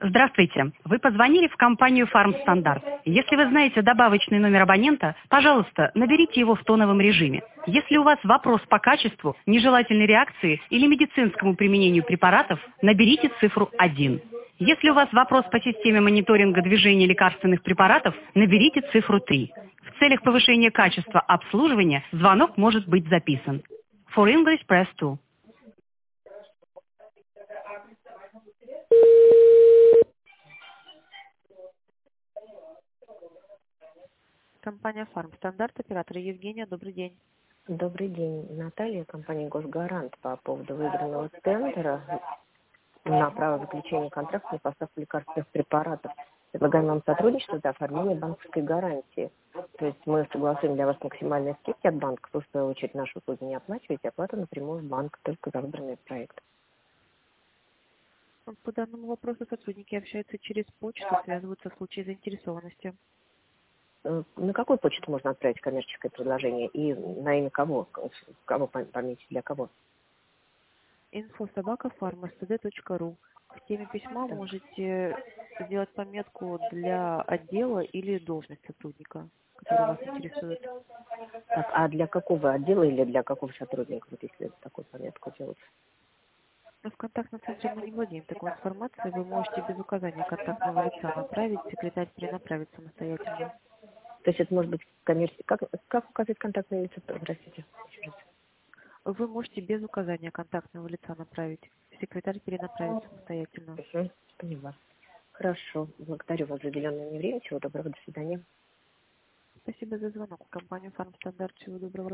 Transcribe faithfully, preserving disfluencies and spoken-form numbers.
Здравствуйте. Вы позвонили в компанию «Фармстандарт». Если вы знаете добавочный номер абонента, пожалуйста, наберите его в тоновом режиме. Если у вас вопрос по качеству, нежелательной реакции или медицинскому применению препаратов, наберите цифру один. Если у вас вопрос по системе мониторинга движения лекарственных препаратов, наберите цифру три. В целях повышения качества обслуживания звонок может быть записан. For English, press two. Компания «Фармстандарт», оператор Евгения, добрый день. Добрый день, Наталья, компания «Госгарант» по поводу выигранного тендера на право заключения контракта на поставку лекарственных препаратов. Предлагаем вам сотрудничество для оформления банковской гарантии. То есть мы согласуем для вас максимальные скидки от банка. Вы, в свою очередь, наши услуги не оплачиваете, оплата напрямую в банк, только за выбранный проект. По данному вопросу сотрудники общаются через почту, связываются в случае заинтересованности. Э, На какую почту можно отправить коммерческое предложение и на имя кого? Кого пом- пометить, для кого? инфо собака фармастд точка ру. В теме письма можете сделать пометку для отдела или должность сотрудника, который вас интересует. Так, а для какого отдела или для какого сотрудника, вот если такую пометку делать? Но в контактном центре мы не владеем такой информацией. Вы можете без указания контактного лица направить, секретарь перенаправит самостоятельно. То есть это может быть коммерческий... Как, как указать контактное лицо? Простите. еще раз. Вы можете без указания контактного лица направить. Секретарь перенаправит самостоятельно. Угу, поняла. Хорошо. Благодарю вас за уделенное мне время. Всего доброго. До свидания. Спасибо за звонок. Компания «Фармстандарт». Всего доброго.